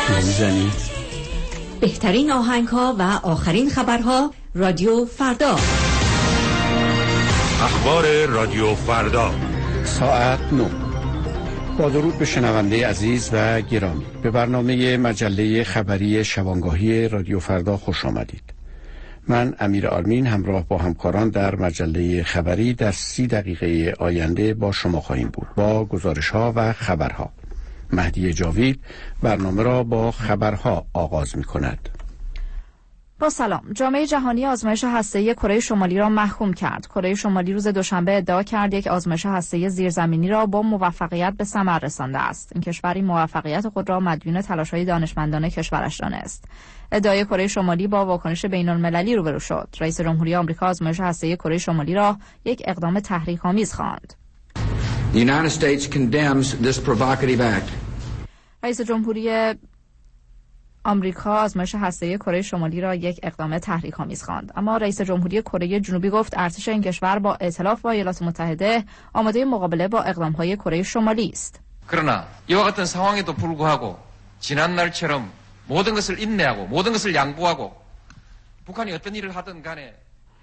میزنی؟ بهترین آهنگ‌ها و آخرین خبرها رادیو فردا. اخبار رادیو فردا ساعت 9. با درود به شنونده عزیز و گرامی، به برنامه مجله خبری شبانگاهی رادیو فردا خوش آمدید. من امیر آرمین همراه با همکاران در مجله خبری در 30 دقیقه آینده با شما خواهیم بود با گزارش‌ها و خبرها. مهدی جاوید برنامه را با خبرها آغاز می‌کند. با سلام. جامعه جهانی آزمایش هسته‌ای کره شمالی را محکوم کرد. کره شمالی روز دوشنبه ادعا کرد یک آزمایش هسته‌ای زیرزمینی را با موفقیت به ثمر رسانده است. این کشور این موفقیت خود را مدیون تلاش‌های دانشمندان کشورش دانست. ادعای کره شمالی با واکنش بین‌المللی روبرو شد. رئیس جمهوری آمریکا آزمایش هسته‌ای کره شمالی را یک اقدام تحریک‌آمیز خواند. The United States condemns this provocative act. رئیس جمهوری آمریکا آزمایش هسته‌ای کره شمالی را یک اقدام تحریک‌آمیز خواند، اما رئیس جمهوری کره جنوبی گفت ارتش این کشور با ائتلاف با ایالات متحده آماده مقابله با اقدام‌های کره شمالی است. 그러나 이와 같은 상황에도 불구하고 지난 날처럼 모든 것을 인내하고 모든 것을 양보하고 북한이 어떤 일을 하든 간에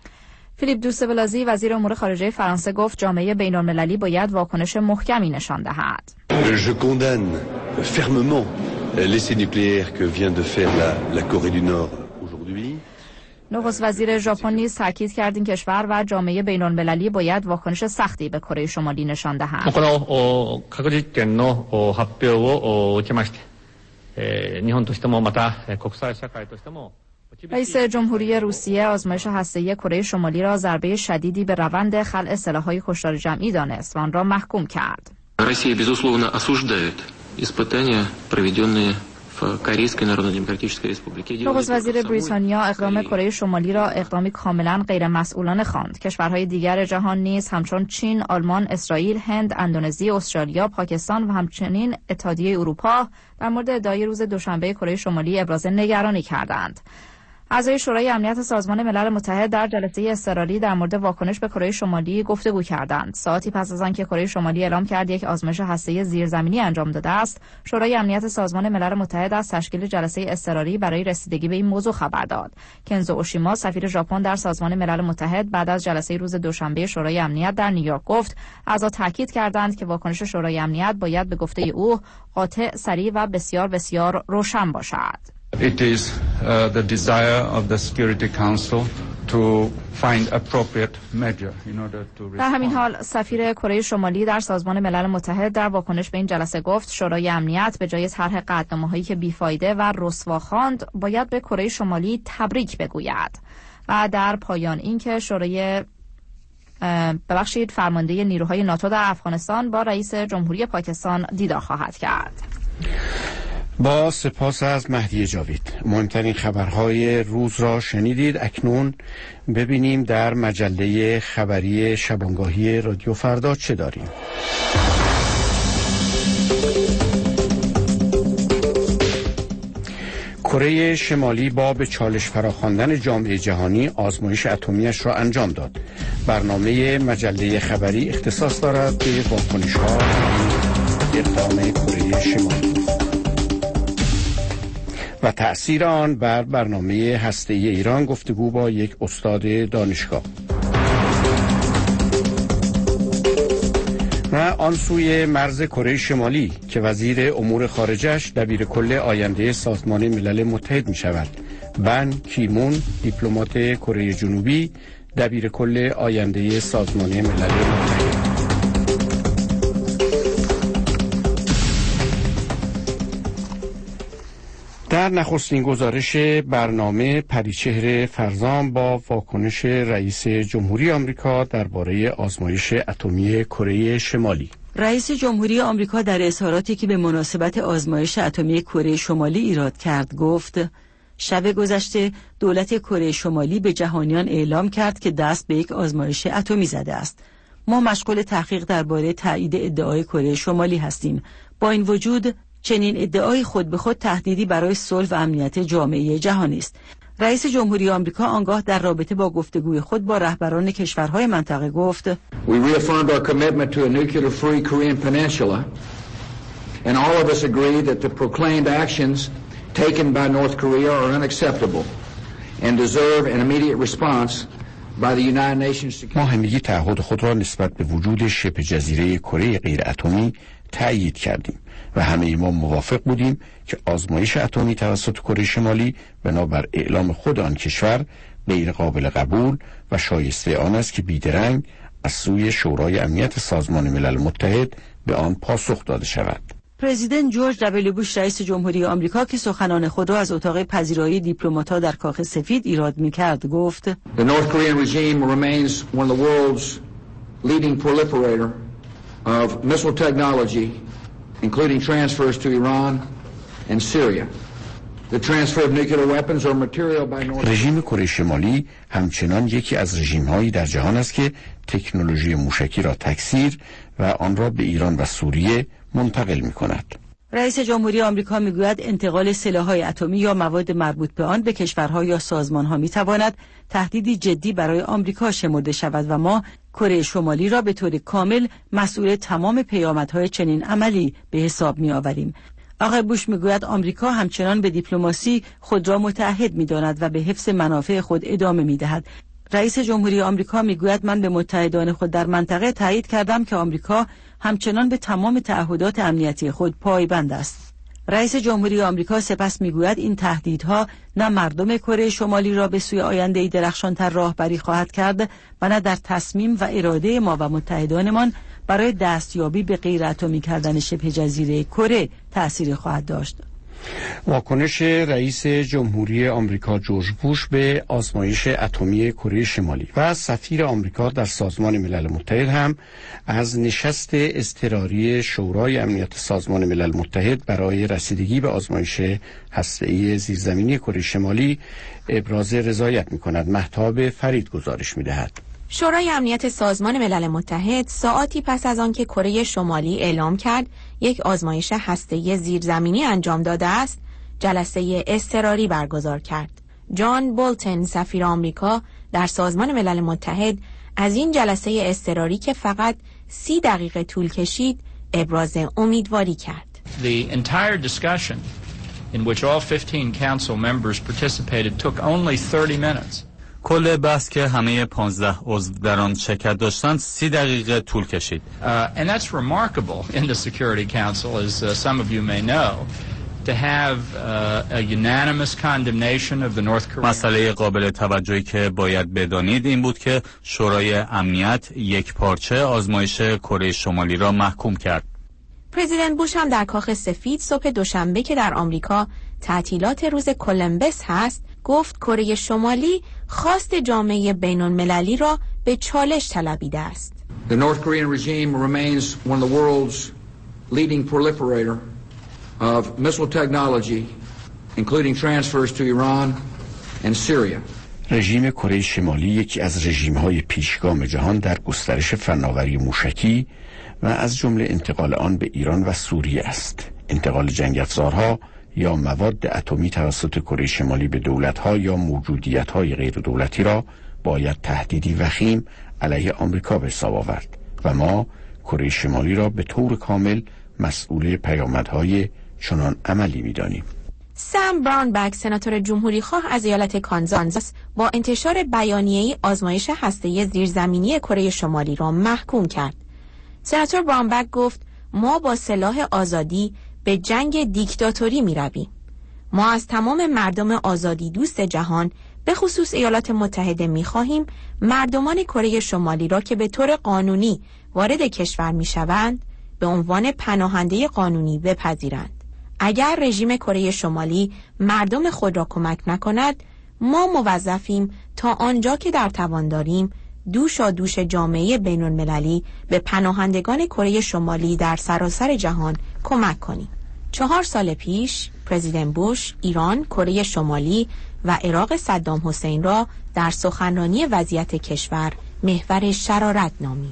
فیلیپ دوسته‌بلازی وزیر امور خارجه فرانسه گفت جامعه بین‌المللی باید واکنش محکمی نشان دهد. Je condamne fermement l'essai nucléaire que vient de faire la Corée du Nord aujourd'hui. نخست وزیر ژاپن نیز تاکید کرد این کشور و جامعه بین‌المللی باید واکنش سختی به کره شمالی نشان دهند. この核実験の発表を受けまして、日本としてもまた国際社会としても رئیس جمهوری روسیه آزمایش هسته‌ای کره شمالی را ضربه شدیدی به روند خلع سلاح‌های کشتار جمعی دانست و آن را محکوم کرد. Россия безусловно осуждает испытания, проведенные в Корейской Народно-Демократической Республике. نخست وزیر بریتانیا اقدام کره شمالی را اقدامی کاملا غیر مسئولانه خواند. کشورهای دیگر جهان نیز همچون چین، آلمان، اسرائیل، هند، اندونزی، استرالیا، پاکستان و همچنین اتحادیه اروپا در مورد ادعای روز دوشنبه کره شمالی ابراز نگرانی کردند. اعضای شورای امنیت سازمان ملل متحد در جلسه اضطراری در مورد واکنش به کره شمالی گفتگو کردند. ساعتی پس از آنکه کره شمالی اعلام کرد یک آزمایش هسته‌ای زیرزمینی انجام داده است، شورای امنیت سازمان ملل متحد از تشکیل جلسه اضطراری برای رسیدگی به این موضوع خبر داد. کنزو اوشیما سفیر ژاپن در سازمان ملل متحد بعد از جلسه روز دوشنبه شورای امنیت در نیویورک گفت اعضا تاکید کردند که واکنش شورای امنیت باید به گفته او قاطع، سریع و بسیار بسیار روشن باشد. It is the desire of the Security Council to find appropriate measure in order to respond. در همین حال سفیر کره شمالی در سازمان ملل متحد در واکنش به این جلسه گفت شورای امنیت به جای طرح قطعنامه‌هایی که بیفایده و رسوا خواند باید به کره شمالی تبریک بگوید و در پایان اینکه شورای فرمانده نیروهای ناتو در افغانستان با رئیس جمهوری پاکستان دیدار خواهد کرد. با سپاس از مهدی جاوید. مهمترین خبرهای روز را شنیدید. اکنون ببینیم در مجله خبری شبانگاهی رادیو فردا چه داریم. کره شمالی با به چالش فراخواندن جامعه جهانی آزمایش اتمیش را انجام داد. برنامه مجله خبری اختصاص دارد به واکنش‌ها اقدام کره شمالی و تأثیر آن بر برنامه هسته‌ای ایران. گفتگو با یک استاد دانشگاه. و آن سوی مرز کره شمالی که وزیر امور خارجش دبیرکل آینده سازمان ملل متحد می شود. بن کی مون دیپلمات کره جنوبی دبیرکل آینده سازمان ملل متحد. در نخستین گزارش برنامه پریچهر فرزان با واکنش رئیس جمهوری آمریکا درباره آزمایش اتمی کره شمالی. رئیس جمهوری آمریکا در اظهاراتی که به مناسبت آزمایش اتمی کره شمالی ایراد کرد گفت شب گذشته دولت کره شمالی به جهانیان اعلام کرد که دست به یک آزمایش اتمی زده است. ما مشغول تحقیق درباره تایید ادعای کره شمالی هستیم. با این وجود چنین ادعای خود به خود تهدیدی برای صلح و امنیت جامعه جهانی است. رئیس جمهوری آمریکا آنگاه در رابطه با گفتگوی خود با رهبران کشورهای منطقه گفت We reaffirmed our commitment to a nuclear-free Korean peninsula and all of us agree that the proclaimed actions taken by North Korea are unacceptable and deserve an immediate response by the United Nations. ما همگی تعهد خود را نسبت به وجود شبه جزیره کره غیر اتمی تأیید کردیم و همه ما موافق بودیم که آزمایش اتمی توسط کره شمالی بنابر اعلام خود آن کشور غیر قابل قبول و شایسته آن است که بیدرنگ از سوی شورای امنیت سازمان ملل متحد به آن پاسخ داده شود. پرزیدنت جورج دبلیو بوش رئیس جمهوری آمریکا که سخنان خود را از اتاق پذیرایی دیپلمات‌ها در کاخ سفید ایراد می‌کرد گفت: The North Korean regime remains one of the world's leading proliferator of missile technology, including transfers to Iran and Syria. The transfer of nuclear weapons or material by North. رژیم کره شمالی همچنان یکی از رژیم‌هایی در جهان است که تکنولوژی موشکی را تکثیر و آن را به ایران و سوریه منتقل می‌کند. رئیس جمهوری آمریکا میگوید انتقال سلاح‌های اتمی یا مواد مربوط به آن به کشورها یا سازمان‌ها می‌تواند تهدیدی جدی برای آمریکا شمرده شود و ما کره شمالی را به طور کامل مسئول تمام پیامدهای چنین عملی به حساب می‌آوریم. آقای بوش میگوید آمریکا همچنان به دیپلماسی خود را متعهد می‌داند و به حفظ منافع خود ادامه می‌دهد. رئیس جمهوری آمریکا میگوید من به متحدان خود در منطقه تایید کردم که آمریکا همچنان به تمام تعهدات امنیتی خود پایبند است. رئیس جمهوری آمریکا سپس میگوید این تهدیدها نه مردم کره شمالی را به سوی آینده‌ای درخشان‌تر راهبری خواهد کرد و نه در تصمیم و اراده ما و متحدانمان برای دستیابی به غیر اتمی کردن شبه جزیره کره تأثیری خواهد داشت. واکنش رئیس جمهوری آمریکا جورج بوش به آزمایش اتمی کره شمالی و سفیر آمریکا در سازمان ملل متحد هم از نشست اضطراری شورای امنیت سازمان ملل متحد برای رسیدگی به آزمایش هسته‌ای زیرزمینی کره شمالی ابراز رضایت می‌کند. مهتاب فرید گزارش می‌دهد. شورای امنیت سازمان ملل متحد ساعاتی پس از آنکه کره شمالی اعلام کرد یک آزمایش هسته‌ای زیرزمینی انجام داده است، جلسه اضطراری برگزار کرد. جان بولتن سفیر آمریکا در سازمان ملل متحد از این جلسه اضطراری که فقط 30 دقیقه طول کشید، ابراز امیدواری کرد. The entire discussion in which all 15 council members participated took only 30 minutes. کل بحث که همه 15 عضو در آن شرکت داشتند 30 دقیقه طول کشید. And that's remarkable in the Security Council, as some of you may know, to have a unanimous condemnation of the North Korean. مسئله قابل توجهی که باید بدانید این بود که شورای امنیت یک پارچه آزمایش کره شمالی را محکوم کرد. پرزیدنت بوش هم در کاخ سفید صبح دوشنبه که در آمریکا تعطیلات روز کلمبس هست، گفت کره شمالی خواست جامعه بین‌المللی را به چالش طلبیده است. The North Korean regime remains one of the world's leading proliferator of missile technology, including transfers to Iran and Syria. رژیم کره شمالی یکی از رژیم‌های پیشگام جهان در گسترش فناوری موشکی و از جمله انتقال آن به ایران و سوریه است. انتقال جنگ افزارها یا مواد اتمی توسط کره شمالی به دولت‌ها یا موجودیت‌های غیر دولتی را باید تهدیدی وخیم علیه آمریکا به حساب آورد و ما کره شمالی را به طور کامل مسئول پیامدهای چنان عملی می‌دانیم. سام براونبک سناتور جمهوری‌خواه از ایالت کانزاس با انتشار بیانیه‌ای آزمایش هسته‌ای زیرزمینی کره شمالی را محکوم کرد. سناتور براونبک گفت ما با سلاح آزادی به جنگ دیکتاتوری می رویم. ما از تمام مردم آزادی دوست جهان به خصوص ایالات متحده می خواهیم مردمان کره شمالی را که به طور قانونی وارد کشور می شوند به عنوان پناهنده قانونی بپذیرند. اگر رژیم کره شمالی مردم خود را کمک نکند، ما موظفیم تا آنجا که در توان داریم دوش جامعه بین‌المللی به پناهندگان کره شمالی در سراسر جهان کمک کنیم. 4 سال پیش پرزیدنت بوش ایران، کره شمالی و عراق صدام حسین را در سخنرانی وضعیت کشور محور شرارت نامید.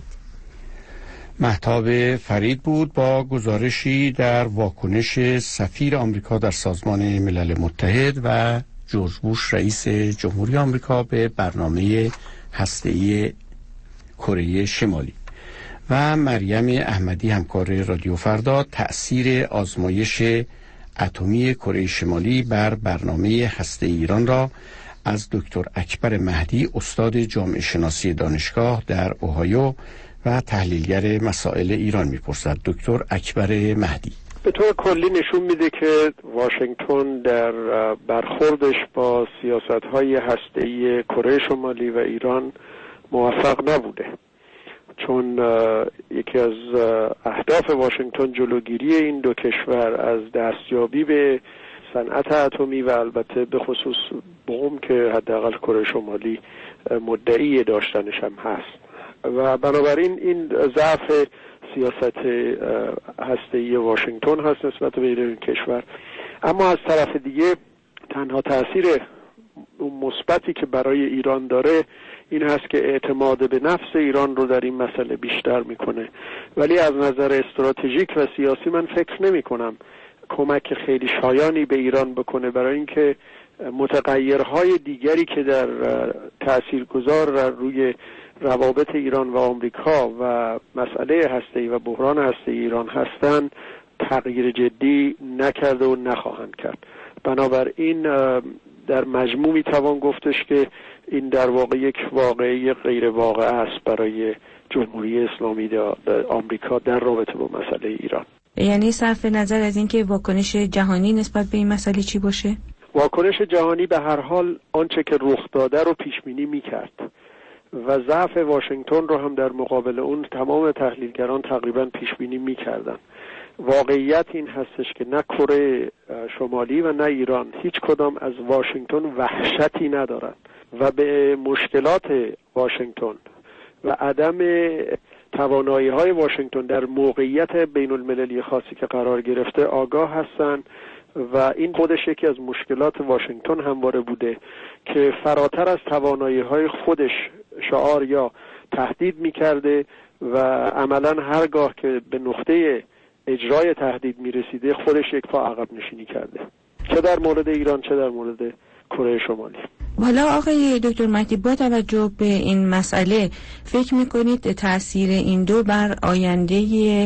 مهتاب فرید بود با گزارشی در واکنش سفیر آمریکا در سازمان ملل متحد و جورج بوش رئیس جمهوری آمریکا به برنامه هسته‌ای کره شمالی. و مریم احمدی همکار رادیو فردا تأثیر آزمایش اتمی کره شمالی بر برنامه هسته ایران را از دکتر اکبر مهدی، استاد جامعه شناسی دانشگاه در اوهایو و تحلیلگر مسائل ایران میپرسد. دکتر اکبر مهدی: به طور کلی نشون میده که واشنگتن در برخوردش با سیاست‌های هسته‌ای کره شمالی و ایران موفق نبوده، چون یکی از اهداف واشنگتن جلوگیری این دو کشور از دستیابی به صنعت اتمی و البته به خصوص بم که حداقل کره شمالی مدعی داشتنش هم هست و بنابراین این ضعف سیاست هسته‌ای واشنگتن هست نسبت به این کشور. اما از طرف دیگه تنها تأثیر مثبتی که برای ایران داره این هست که اعتماد به نفس ایران رو در این مسئله بیشتر میکنه، ولی از نظر استراتژیک و سیاسی من فکر نمی کنم کمک خیلی شایانی به ایران بکنه، برای اینکه متغیرهای دیگری که در تاثیرگذار روی روابط ایران و آمریکا و مسئله هسته‌ای و بحران هسته‌ای ایران هستند تغییر جدی نکرده و نخواهند کرد. بنابراین در مجموع میتوان گفتش که این در واقع یک واقعه غیر واقع است برای جمهوری اسلامی آمریکا در رابطه با مسئله ایران. یعنی صرف نظر از اینکه واکنش جهانی نسبت به این مسئله چی باشه؟ واکنش جهانی به هر حال آنچه که رخ داده رو پیش بینی میکرد و ضعف واشنگتن رو هم در مقابل اون تمام تحلیلگران تقریبا پیش بینی میکردن. واقعیت این هستش که نه کره شمالی و نه ایران هیچ کدام از واشنگتن وحشتی ندارن و به مشکلات واشنگتن و عدم توانایی‌های واشنگتن در موقعیت بین المللی خاصی که قرار گرفته آگاه هستن و این خودش یکی از مشکلات واشنگتن همواره بوده که فراتر از توانایی‌های خودش شعار یا تهدید می‌کرده و عملاً هرگاه که به نقطه اجرای تهدید می‌رسیده خودش یک پا عقب نشینی کرده، چه در مورد ایران چه در مورد کره شمالی. حالا آقای دکتر مهدی، با توجه به این مسئله فکر میکنید تأثیر این دو بر آینده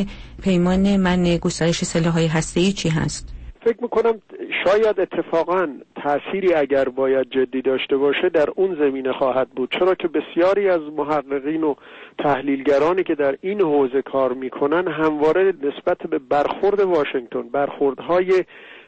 پیمان منع گسترش سلاح‌های هسته‌ای چی هست؟ فکر میکنم شاید اتفاقاً تأثیری اگر باید جدی داشته باشه در اون زمینه خواهد بود، چرا که بسیاری از محققین و تحلیلگرانی که در این حوزه کار میکنن همواره نسبت به برخورد واشنگتن، برخوردهای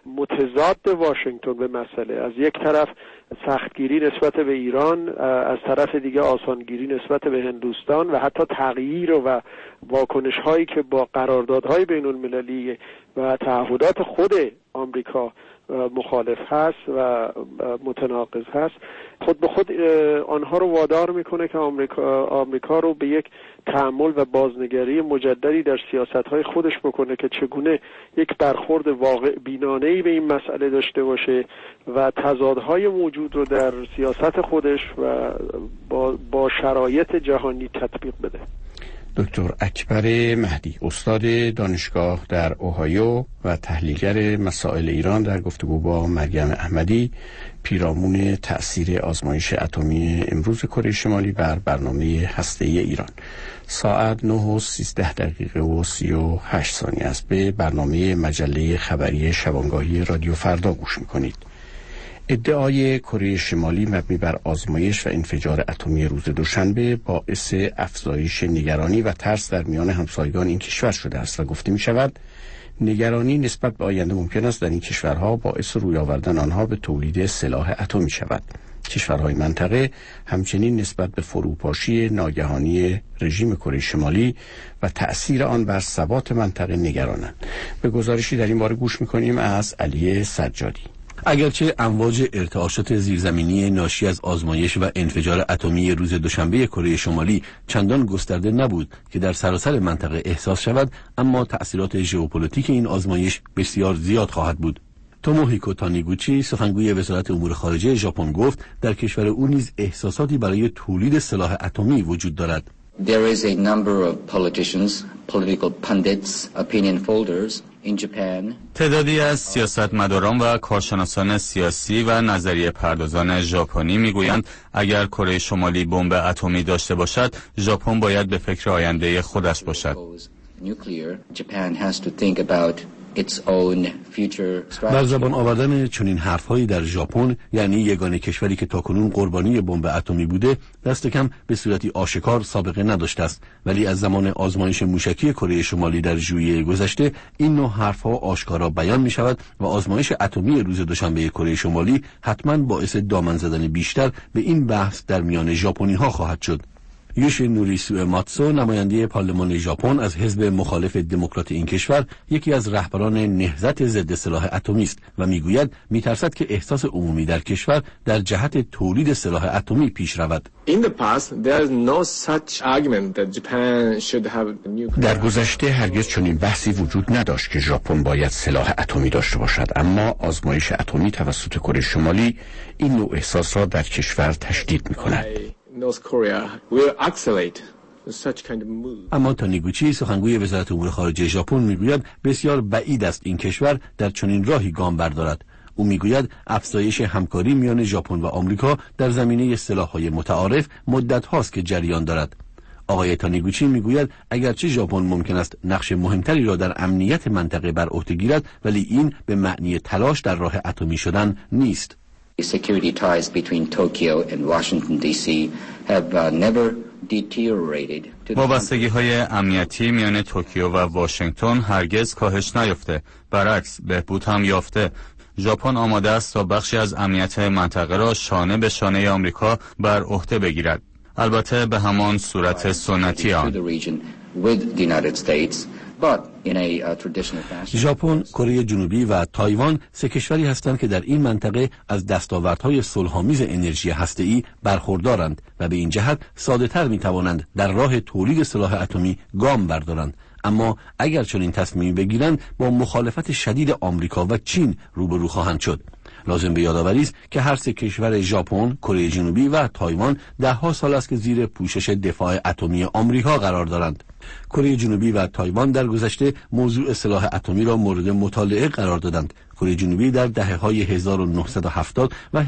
متضاد واشنگتن به مسئله، از یک طرف سختگیری نسبت به ایران، از طرف دیگه آسانگیری نسبت به هندوستان و حتی تغییر و واکنش هایی که با قراردادهای بین المللی و تعهدات خود آمریکا مخالف هست و متناقض هست، خود به خود آنها رو وادار میکنه که آمریکا رو به یک تأمل و بازنگری مجددی در سیاست‌های خودش بکنه که چگونه یک برخورد واقع بینانه‌ای به این مسئله داشته باشه و تضادهای موجود رو در سیاست خودش و با شرایط جهانی تطبیق بده. دکتر اکبر مهدی، استاد دانشگاه در اوهایو و تحلیلگر مسائل ایران، در گفتگو با مریم احمدی پیرامون تأثیر آزمایش اتمی امروز کره شمالی بر برنامه هسته‌ای ایران. ساعت 9:13:38 است. به برنامه مجله خبری شبانگاهی رادیو فردا گوش می‌کنید. ادعای کره شمالی مبنی بر آزمایش و انفجار اتمی روز دوشنبه باعث افزایش نگرانی و ترس در میان همسایگان این کشور شده است و گفته می شود نگرانی نسبت به آینده ممکن است در این کشورها باعث روی آوردن آنها به تولید سلاح اتمی شود. کشورهای منطقه همچنین نسبت به فروپاشی ناگهانی رژیم کره شمالی و تأثیر آن بر ثبات منطقه نگرانند. به گزارشی در این باره گوش می‌کنیم از علی سجادی. اگرچه امواج ارتعاشات زیرزمینی ناشی از آزمایش و انفجار اتمی روز دوشنبه کره شمالی چندان گسترده نبود که در سراسر منطقه احساس شود، اما تأثیرات ژئوپلیتیک این آزمایش بسیار زیاد خواهد بود. توموهیکو تانیگوچی، سخنگوی وزارت امور خارجه ژاپن، گفت در کشور او نیز احساساتی برای تولید سلاح اتمی وجود دارد. There is a number of politicians, political pundits, opinion folders in Japan. تعدادی از سیاستمداران و کارشناسان سیاسی و نظریه پردازان ژاپنی میگویند اگر کره شمالی بمب اتمی داشته باشد، ژاپن باید به فکر آینده خودش باشد. Nuclear, Japan has to think about its own future strategy. بر زبان آوردن چنین حرفهایی در ژاپن، یعنی یگانه کشوری که تاکنون قربانی بمب اتمی بوده، دست کم به صورتی آشکار سابقه نداشته است، ولی از زمان آزمایش موشکی کره شمالی در ژوئیه گذشته این نوع حرفها آشکارا بیان می شود و آزمایش اتمی روز دوشنبه کره شمالی حتما باعث دامن زدن بیشتر به این بحث در میان ژاپنی ها خواهد شد. یوشینوری سوئماتسو، نماینده پارلمان ژاپن از حزب مخالف دموکرات این کشور، یکی از رهبران نهضت ضد سلاح اتمی است و میگوید میترسد که احساس عمومی در کشور در جهت تولید سلاح اتمی پیش رود. در گذشته هرگز چنین بحثی وجود نداشت که ژاپن باید سلاح اتمی داشته باشد، اما آزمایش اتمی توسط کره شمالی این نوع احساس را در کشور تشدید می‌کند. اما تانیگوچی، سخنگوی وزارت امور خارجه ژاپن، میگوید بسیار بعید است این کشور در چنین راهی گام بردارد. او میگوید افزایش همکاری میان ژاپن و آمریکا در زمینه سلاح‌های متعارف مدت هاست که جریان دارد. آقای تانیگوچی میگوید اگرچه ژاپن ممکن است نقش مهمتری را در امنیت منطقه بر عهده گیرد، ولی این به معنی تلاش در راه اتمی شدن نیست. Security ties between Tokyo and Washington D.C. have never deteriorated. وابستگی‌های امنیتی میان توکیو و واشنگتن هرگز کاهش نیافته، برعکس بهبود هم یافته. ژاپن آماده است تا بخشی از امنیت منطقه را شانه به شانه آمریکا بر عهده بگیرد، البته به همان صورت سنتی آن. ژاپن، کره جنوبی و تایوان سه کشوری هستند که در این منطقه از دستاوردهای صلح‌آمیز انرژی هسته‌ای برخوردارند و به این جهت ساده‌تر می‌توانند در راه تولید سلاح اتمی گام بردارند. اما اگر چنین تصمیمی بگیرند با مخالفت شدید آمریکا و چین روبرو خواهند شد. لازم به یادآوری است که هر سه کشور ژاپن، کره جنوبی و تایوان ده‌ها سال است که زیر پوشش دفاع اتمی آمریکا قرار دارند. کره جنوبی و تایوان در گذشته موضوع سلاح اتمی را مورد مطالعه قرار دادند. کره جنوبی در دهه‌های 1970 و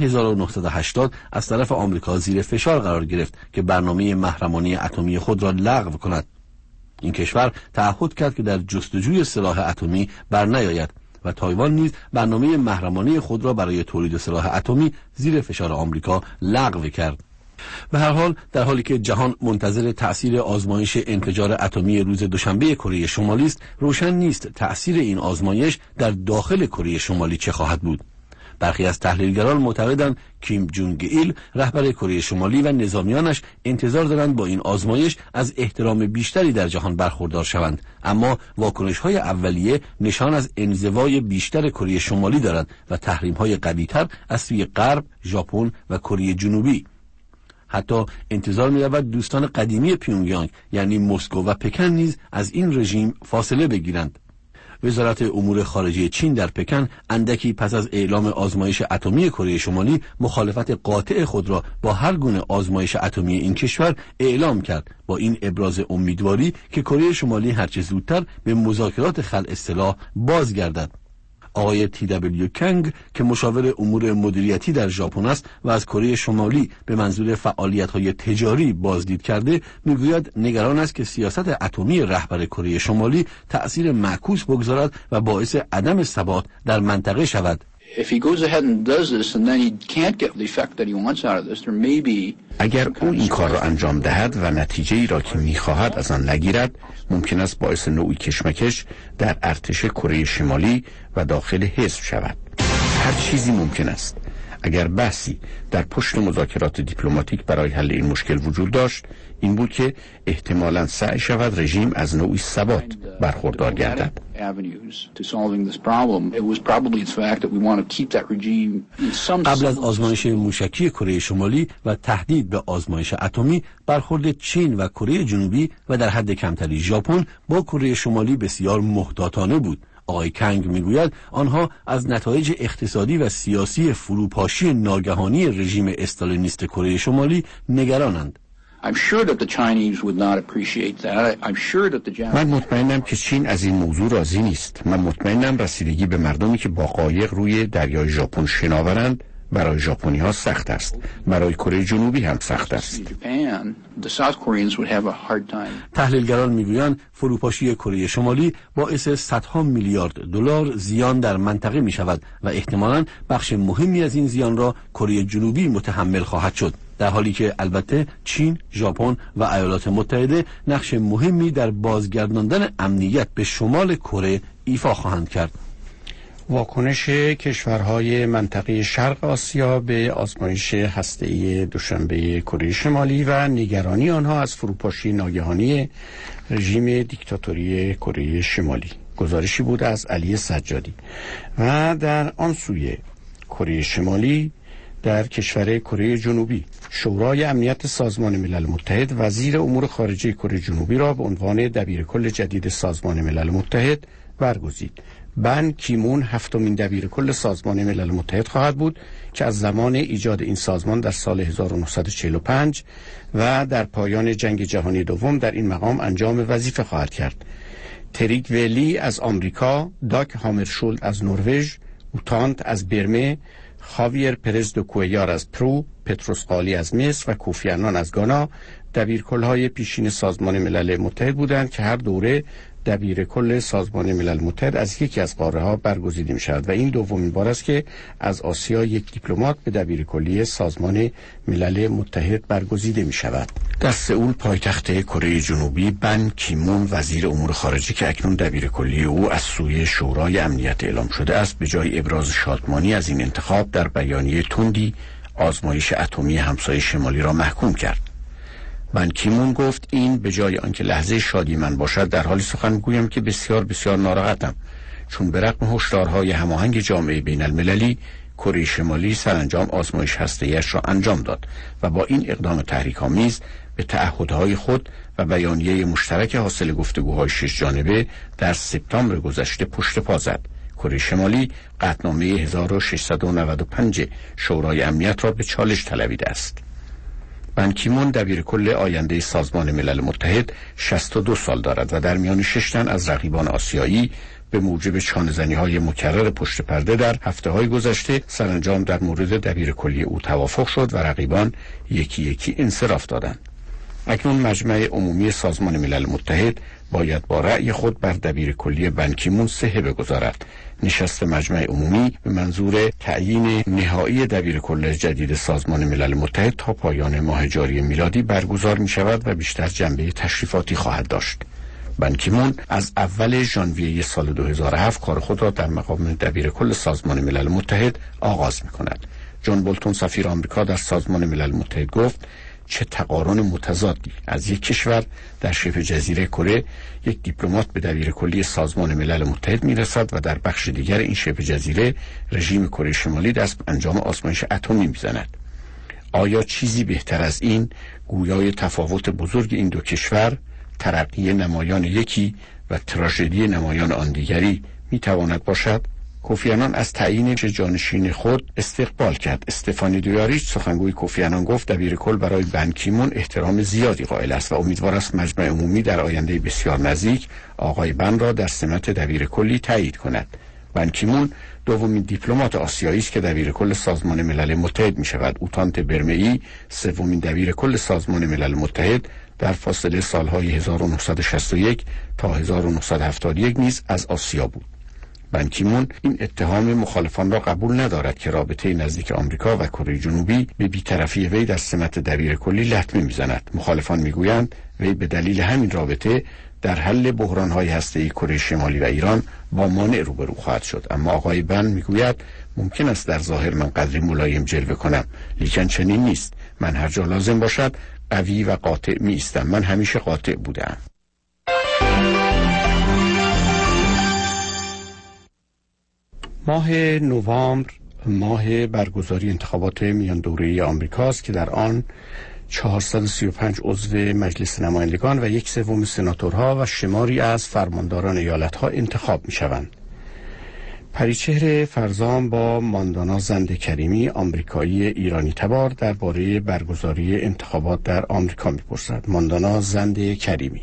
1980 از طرف آمریکا زیر فشار قرار گرفت که برنامه محرمانه اتمی خود را لغو کند. این کشور تعهد کرد که در جستجوی سلاح اتمی برنیاید و تایوان نیز برنامه محرمانه خود را برای تولید سلاح اتمی زیر فشار آمریکا لغو کرد. به هر حال در حالی که جهان منتظر تأثیر آزمایش انفجار اتمی روز دوشنبه کره شمالی است، روشن نیست تأثیر این آزمایش در داخل کره شمالی چه خواهد بود. برخی از تحلیلگران معتقدند کیم جونگ ایل، رهبر کره شمالی، و نظامیانش انتظار دارند با این آزمایش از احترام بیشتری در جهان برخوردار شوند، اما واکنش‌های اولیه نشان از انزوای بیشتر کره شمالی دارند و تحریم‌های قوی‌تر از سوی غرب، ژاپن و کره جنوبی. حتی انتظار می‌رود دوستان قدیمی پیونگیانگ یعنی مسکو و پکن نیز از این رژیم فاصله بگیرند. وزارت امور خارجه چین در پکن اندکی پس از اعلام آزمایش اتمی کره شمالی مخالفت قاطع خود را با هر گونه آزمایش اتمی این کشور اعلام کرد، با این ابراز امیدواری که کره شمالی هرچه زودتر به مذاکرات خلع سلاح بازگردد. آقای TW کنگ که مشاور امور مدیریتی در ژاپن است و از کره شمالی به منظور فعالیت‌های تجاری بازدید کرده، میگوید نگران است که سیاست اتمی رهبر کره شمالی تأثیر معکوس بگذارد و باعث عدم ثبات در منطقه شود. اگر او این کار را انجام دهد و نتیجه ای را که می‌خواهد از آن نگیرد، ممکن است باعث نوعی کشمکش در ارتش کره شمالی و داخل حزب شود. هر چیزی ممکن است. اگر بحثی در پشت مذاکرات دیپلماتیک برای حل این مشکل وجود داشت، این بود که احتمالاً سعی شود رژیم از نوعی ثبات برخوردار گردد. قبل از آزمایش موشکی کره شمالی و تهدید به آزمایش اتمی، برخورد چین و کره جنوبی و در حد کمتری ژاپن با کره شمالی بسیار محتاطانه بود. آقای کنگ میگوید آنها از نتایج اقتصادی و سیاسی فروپاشی ناگهانی رژیم استالینیست کره شمالی نگرانند. من مطمئنم که چین از این موضوع راضی نیست. من مطمئنم رسیدگی به مردمی که با قایق روی دریای ژاپن شناورند برای ژاپنی‌ها سخت است، برای کره جنوبی هم سخت است. تحلیلگران میگویند فروپاشی کره شمالی باعث صدها میلیارد دلار زیان در منطقه می شود و احتمالاً بخش مهمی از این زیان را کره جنوبی متحمل خواهد شد، در حالی که البته چین، ژاپن و ایالات متحده نقش مهمی در بازگرداندن امنیت به شمال کره ایفا خواهند کرد. واکنش کشورهای منطقه شرق آسیا به آزمایش هسته‌ای دوشنبه کره شمالی و نگرانی آنها از فروپاشی ناگهانی رژیم دیکتاتوری کره شمالی. گزارشی بود از علی سجادی. و در آن سوی کره شمالی، در کشور کره جنوبی، شورای امنیت سازمان ملل متحد وزیر امور خارجه کره جنوبی را به عنوان دبیرکل جدید سازمان ملل متحد برگزید. بن کیمون هفتمین دبیرکل سازمان ملل متحد خواهد بود که از زمان ایجاد این سازمان در سال 1945 و در پایان جنگ جهانی دوم در این مقام انجام وظیفه خواهد کرد. تریک ویلی از آمریکا، داگ هامرشولد از نروژ، اوتانت از برمه، خاویر پرز دو کویار از پرو، پتروس قالی از مصر و کوفی عنان از گانا دبیرکل‌های پیشین سازمان ملل متحد بودند که هر دوره دبیرکل سازمان ملل متحد از یکی از قاره‌ها برگزیده می‌شود و این دومین بار است که از آسیا یک دیپلمات به دبیرکلی سازمان ملل متحد برگزیده می‌شود. در سئول پایتخت کره جنوبی، بن کیمون وزیر امور خارجه که اکنون دبیرکلی او از سوی شورای امنیت اعلام شده است، به جای ابراز شادمانی از این انتخاب در بیانیه تندی آزمایش اتمی همسایه شمالی را محکوم کرد. بن کیمون گفت این به جای آنکه لحظه شادی من باشد در حالی سخن گویم که بسیار بسیار ناراحتم، چون به رغم هشدارهای هماهنگ جامعه بین المللی کره شمالی سرانجام آزمایش هسته‌ایش را انجام داد و با این اقدام تحریک‌آمیز به تعهدهای خود و بیانیه مشترک حاصل گفتگوهای 6 جانبه در سپتامبر گذشته پشت پا زد. کره شمالی قطعنامه 1695 شورای امنیت را به چالش طلبیده است. بن کیمون دبیرکل آینده سازمان ملل متحد 62 سال دارد و در میان 6 تن از رقیبان آسیایی به موجب چانه‌زنی‌های مکرر پشت پرده در هفته‌های گذشته سرانجام در مورد دبیرکلی او توافق شد و رقیبان یکی یکی انصراف دادند. اکنون مجمع عمومی سازمان ملل متحد باید با رأی خود بر دبیرکلی بن کیمون صحه بگذارد. نشست مجمع عمومی به منظور تعیین نهایی دبیرکل جدید سازمان ملل متحد تا پایان ماه جاری میلادی برگزار می شود و بیشتر جنبه تشریفاتی خواهد داشت. بن کیمون از اول ژانویه سال 2007 کار خود را در مقام دبیرکل سازمان ملل متحد آغاز می کند. جان بولتون سفیر آمریکا در سازمان ملل متحد گفت چه تقارن متضادی، از یک کشور در شبه جزیره کره یک دیپلمات به دبیرکلی سازمان ملل متحد میرسد و در بخش دیگر این شبه جزیره رژیم کره شمالی دست به انجام آزمایش اتمی میزند. آیا چیزی بهتر از این گویای تفاوت بزرگ این دو کشور، ترقی نمایان یکی و تراژدی نمایان آن دیگری میتواند باشد؟ کوفی عنان از تعیین جانشین خود استقبال کرد. استفانی دویاریچ سخنگوی کوفی عنان گفت دبیرکل برای بن کیمون احترام زیادی قائل است و امیدوار است مجمع عمومی در آینده بسیار نزدیک آقای بن را در سمت دبیرکلی تایید کند. بن کیمون دومین دیپلمات آسیایی است که دبیرکل سازمان ملل متحد می شود. اوتانت برمه‌ای سومین دبیرکل سازمان ملل متحد در فاصله سالهای 1961 تا 1971 نیز از آسیا بود. بن کیمون این اتهام مخالفان را قبول ندارد که رابطه نزدیک آمریکا و کره جنوبی به بی‌طرفی وی در سمت دبیرکلی لطمه می‌زند. مخالفان می‌گویند وی به دلیل همین رابطه در حل بحران‌های هسته‌ای کره شمالی و ایران با مانع روبرو خواهد شد. اما آقای بن می‌گوید ممکن است در ظاهر من قدری ملایم جلوه کنم، لیکن چنین نیست. من هر جا لازم باشد قوی و قاطع می‌ایستم. من همیشه قاطع بودم. ماه نوامبر ماه برگزاری انتخابات میان دوره‌ای آمریکاست که در آن 435 عضو مجلس نمایندگان و 1/3 سناتورها و شماری از فرمانداران ایالت‌ها انتخاب می‌شوند. پریچهر فرزام با ماندانا زند کریمی، آمریکایی ایرانی تبار، درباره برگزاری انتخابات در آمریکا می‌پرسد. ماندانا زند کریمی: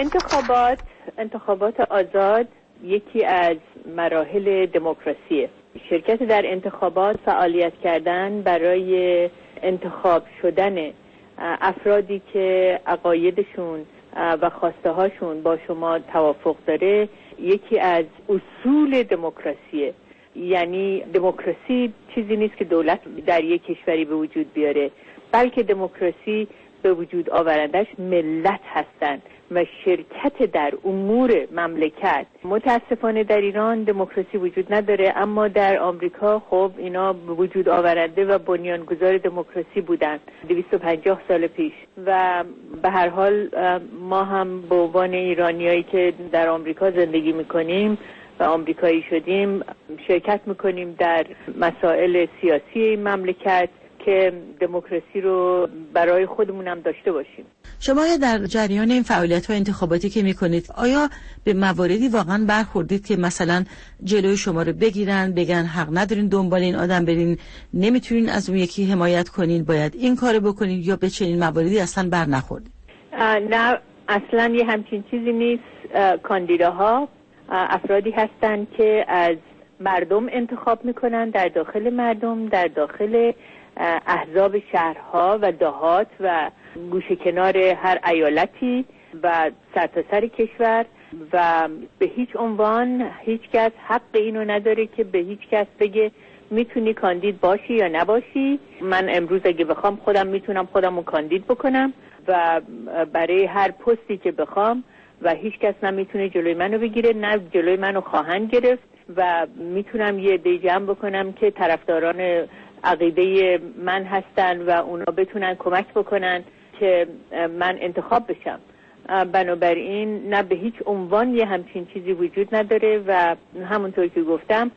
انتخابات آزاد یکی از مراحل دموکراسیه شرکت در انتخابات، فعالیت کردن برای انتخاب شدن افرادی که عقایدشون و خواسته هاشون با شما توافق داره یکی از اصول دموکراسیه. یعنی دموکراسی چیزی نیست که دولت در یک کشوری به وجود بیاره، بلکه دموکراسی به وجود آورندش ملت هستند و شرکت در امور مملکت. متاسفانه در ایران دموکراسی وجود نداره، اما در آمریکا خب اینا به وجود آورنده و بنیانگذار دموکراسی بودن 250 سال پیش و به هر حال ما هم به عنوان ایرانیایی که در آمریکا زندگی میکنیم و آمریکایی شدیم شرکت میکنیم در مسائل سیاسی این مملکت که دموکراسی رو برای خودمون هم داشته باشیم. شما در جریان این فعالیت‌ها انتخاباتی که میکنید آیا به مواردی واقعا برخوردید که مثلا جلوی شما رو بگیرن، بگن حق ندارین دنبال این آدم برین، نمیتونین از اون یکی حمایت کنین، باید این کارو بکنین، یا به چنین مواردی اصلا بر نخوردید؟ نه، اصلا یه همچین چیزی نیست. کاندیداها افرادی هستند که از مردم انتخاب میکنن، در داخل مردم، در داخل احزاب شهرها و دهات و گوشه کنار هر ایالتی و سرتاسر کشور و به هیچ عنوان هیچ کس حق اینو نداره که به هیچ کس بگه میتونی کاندید باشی یا نباشی. من امروز اگه بخوام خودم میتونم خودمو کاندید بکنم و برای هر پستی که بخوام و هیچ کس نمیتونه جلوی منو بگیره، نه جلوی منو خواهند گرفت و میتونم یه عده جمع بکنم که طرفداران عقیده من هستن و اونا بتونن کمک بکنن که من انتخاب بشم. بنابراین نه به هیچ عنوان یه همچین چیزی وجود نداره و همونطور که گفتم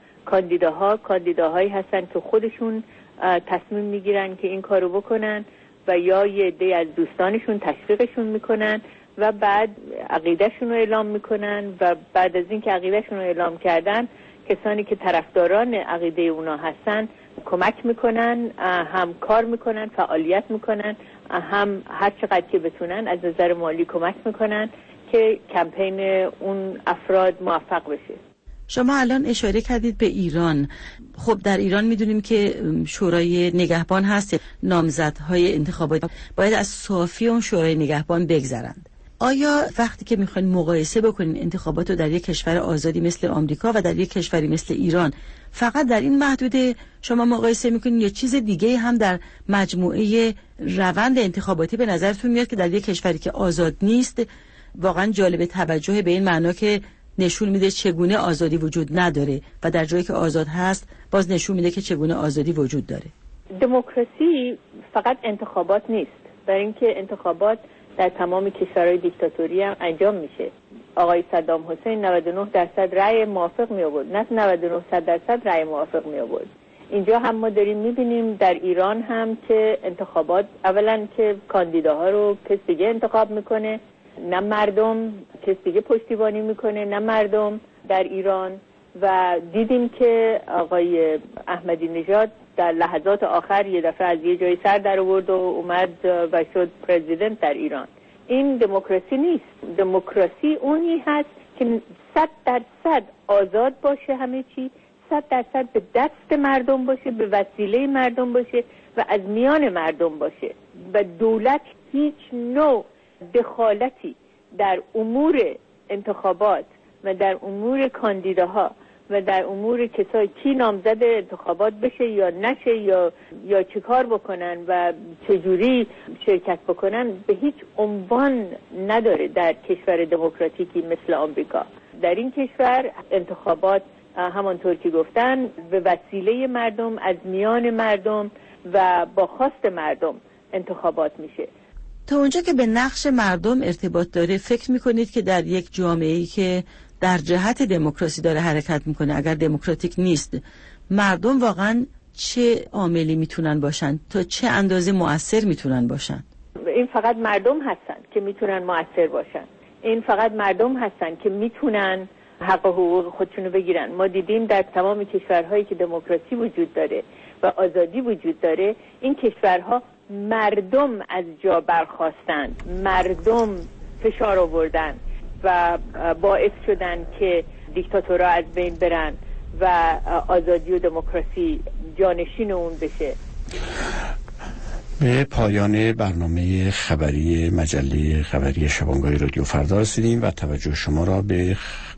کاندیداهایی هستن که خودشون تصمیم میگیرن که این کارو بکنن و یا یه عده از دوستانشون تشویقشون میکنن و بعد عقیدهشون رو اعلام میکنن و بعد از این که عقیدهشون رو اعلام کردن کسانی که طرفداران عقیده اونا هستن کمک میکنن، هم کار میکنن، فعالیت میکنن، هم هر چقدر که بتونن از نظر مالی کمک میکنن که کمپین اون افراد موفق بشه. شما الان اشاره کردید به ایران. خب در ایران میدونیم که شورای نگهبان هست، نامزدهای انتخاباتی باید از صافی اون شورای نگهبان بگذرند. آیا وقتی که میخواین مقایسه بکنین انتخابات رو در یک کشور آزادی مثل آمریکا و در یک کشوری مثل ایران فقط در این محدوده شما مقایسه میکنین یا چیز دیگه هم در مجموعه روند انتخاباتی به نظرتون میاد که در یک کشوری که آزاد نیست واقعا جالب توجه به این معنا که نشون میده چگونه آزادی وجود نداره و در جایی که آزاد هست باز نشون میده که چگونه آزادی وجود داره؟ دموکراسی فقط انتخابات نیست، برای اینکه انتخابات در تمام کشورهای دیکتاتوری هم انجام میشه. آقای صدام حسین 99% رأی موافق می آورد، نه 99% رأی موافق می آورد. اینجا هم ما داریم میبینیم در ایران هم که انتخابات اولا که کاندیداها رو کس دیگه انتخاب میکنه، نه مردم، کس دیگه پشتیبانی میکنه، نه مردم در ایران. و دیدیم که آقای احمدی نژاد در لحظات آخر یه دفعه از یه جایی سر در آورد و اومد و شد پرزیدنت در ایران. این دموکراسی نیست. دموکراسی اونی هست که 100% آزاد باشه، همه چی 100% به دست مردم باشه، به وسیله مردم باشه و از میان مردم باشه و دولت هیچ نوع دخالتی در امور انتخابات و در امور کاندیداها و در امور کسایی کی نامزد انتخابات بشه یا نشه یا چه کار بکنن و چجوری شرکت بکنن به هیچ عنوان نداره در کشور دموکراتیکی مثل آمریکا. در این کشور انتخابات همانطور که گفتن به وسیله مردم، از میان مردم و با خواست مردم انتخابات میشه. تا اونجا که به نقش مردم ارتباط داره فکر میکنید که در یک جامعه‌ای که در جهت دموکراسی داره حرکت میکنه اگر دموکراتیک نیست، مردم واقعا چه عاملی میتونن باشن؟ تا چه اندازه مؤثر میتونن باشن؟ این فقط مردم هستن که میتونن مؤثر باشن. این فقط مردم هستن که میتونن حق و حقوق خودشونو بگیرن. ما دیدیم در تمام کشورهایی که دموکراسی وجود داره و آزادی وجود داره، این کشورها مردم از جا برخاستند، مردم فشار آوردن و باعث شدن که دیکتاتورها از بین برن و آزادی و دموکراسی جانشین اون بشه. به پایان برنامه خبری مجله خبری شبانگاهی رادیو فردا رسیدیم و توجه شما را به